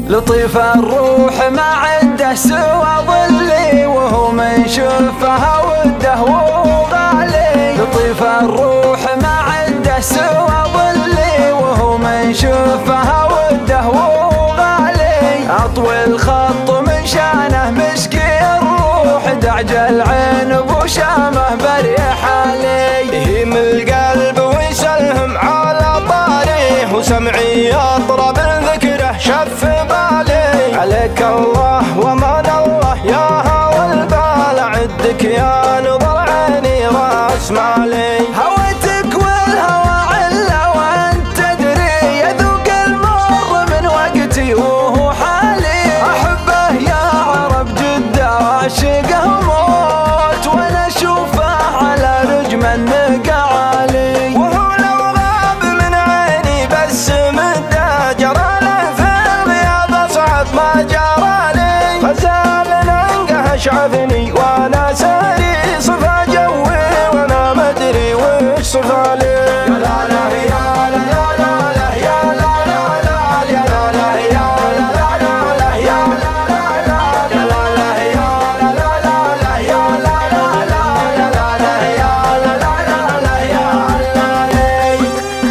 لطيف الروح ما عنده سوى ظلي، وهو من شفها وده وغالي. لطيف الروح ما عنده سوى ظلي، وهو من شفها وده وغالي. اطوي الخط من شانه مسكي الروح، دعج العين بوشامه بريح علي. يهيم القلب ويسلهم على طاريه، وسمعي يطرب ذكره شف بالي. عليك الله ومان الله يا هوى البال، عدك يا نظر عيني راس مالي. هويتك والهوى عله وانت تدري، يذوق المر من وقتي وهو حالي. احبه يا عرب جده وعشقه موت، وانا اشوفه على رجم النقع عالي. وهو لو غاب من عيني بس مده، جرى له في الغياب صعب ما جرى لي. غزال ننقه شعثني وانا ساري، صفى جوي وانا مدري وش صفى لي. يا لا لا يا لا يا لا لا يا لا لا لا يا لا لا يا لا لا لا يا لا لا لا يا لا لا يا لا لا لا يا لا لا لا يا لا لا يا لا لا لا يا علي.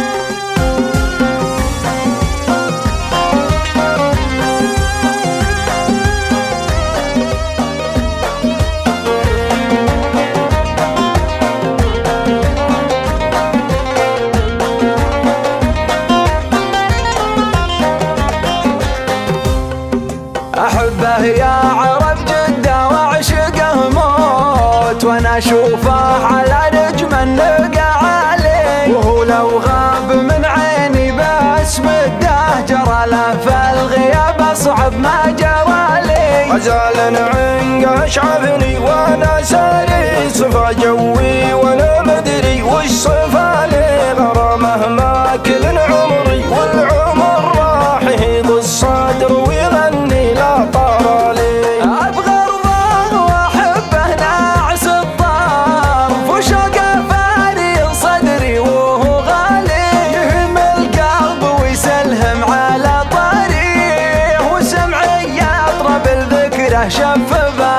أحبه يا عرب جدة وعشقه موت، وأنا أشوفه على نجم النقع عالي. وهو لو غاب من عيني بس مده، جرى له في الغياب أصعب ما جرى لي. غزال عنقه شعثني وانا ساري، صفى جوي وانا مدري وش صفى لي. غرامه ماكل عمري والعمر راح يهيض الصدر ويغني لا طار لي. أبغى أرضاه وأحبه ناعس الطرف، وشوقه فاري صدري وهو غالي. يهم القلب ويسلهم على طريق، وسمعي يطرب الذكره شف بالي.